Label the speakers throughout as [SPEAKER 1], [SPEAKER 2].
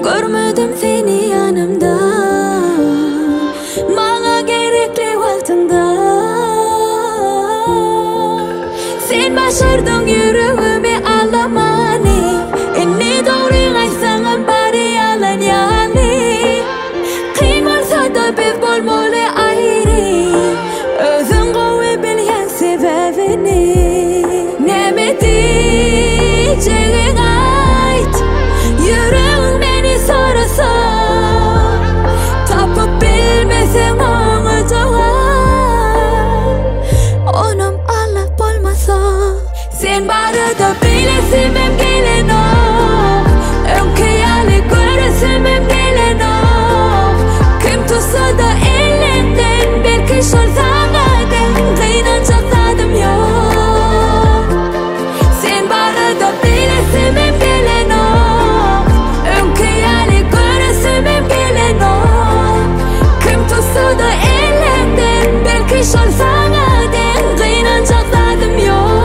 [SPEAKER 1] Görmedim seni yanımda, bana gerekli vaktinde. Sen başardın yüreğimi ağlamanı, inni doğru aysanın bari yalan yani. Kıymalsa da biz bolmalı ayrı, özün koyu bilyen sebebini. Ne diyeceğin ait, yüreğin beni sorasa, tapıp bilmesen ona cevap. Onum Allah bolmasa, sen barıda bilesin ben gelen o. Önkeyali göresin ben gelen o. Kim tutsa da elinden, belki şolsana den, kıynanacak tadım yok. Sen barıda bilesin ben gelen o. Önkeyali göresin ben gelen o. Kim tutsa da elinden, belki şolsana den, kıynanacak tadım yok.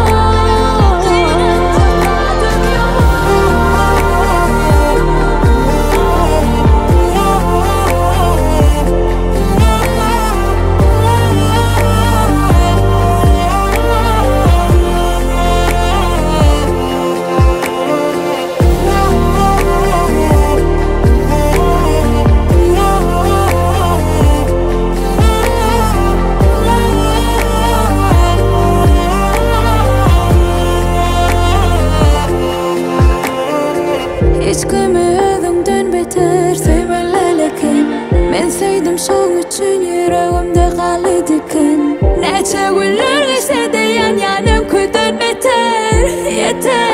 [SPEAKER 1] Hiç kıymadığımdan beter sevmelelekin. Ben sevdim şoň üçün yüreğimde kalıdıkın. Neçe günler geçse de yan yanım küydün beter. Yeter.